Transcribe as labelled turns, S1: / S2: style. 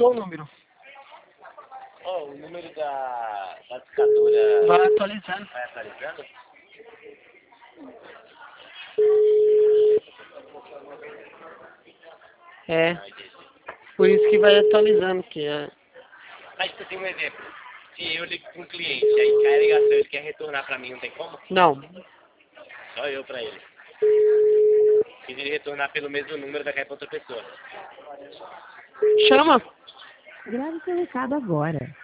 S1: mudou o número.
S2: Oh, o número da discadora...
S1: Vai atualizando.
S2: Vai atualizando?
S1: É,
S2: Não, entendi.
S1: por isso que vai atualizando, que é...
S2: Mas você tem um exemplo. Se eu ligo para um cliente, aí cai a ligação, ele quer retornar para mim, não tem como?
S1: Não.
S2: Só eu para ele. Se ele retornar pelo mesmo número, vai cair para outra pessoa.
S1: Chama.
S3: Grave seu recado agora.